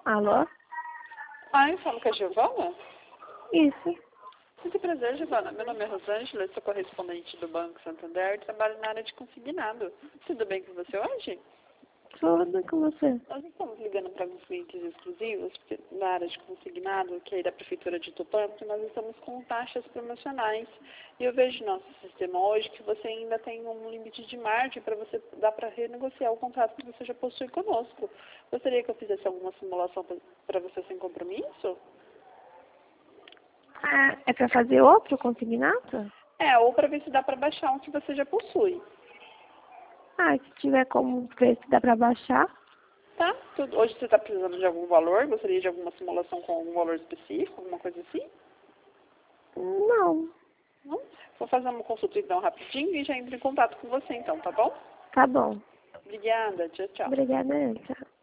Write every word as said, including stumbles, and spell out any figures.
Alô? Ai, falo com a Giovana? Isso. Muito prazer, Giovana. Meu nome é Rosângela, sou correspondente do Banco Santander e trabalho na área de consignado. Tudo bem com você hoje? Tudo com você. Nós estamos ligando para alguns clientes exclusivos porque, na área de consignado, que é da Prefeitura de Tupã, porque nós estamos com taxas promocionais. E eu vejo no nosso sistema hoje que você ainda tem um limite de margem para você dar para renegociar o contrato que você já possui conosco. Gostaria que eu fizesse alguma simulação para você sem compromisso? Ah, é pra fazer outro consignado? É, ou para ver se dá para baixar um que você já possui. Ah, se tiver como ver se dá pra baixar. Tá? Tudo- Hoje você está precisando de algum valor? Gostaria de alguma simulação com algum valor específico, alguma coisa assim? Não. Não? Vou fazer uma consulta então rapidinho e já entro em contato com você então, tá bom? Tá bom. Obrigada, tchau, tchau. Obrigada, tchau.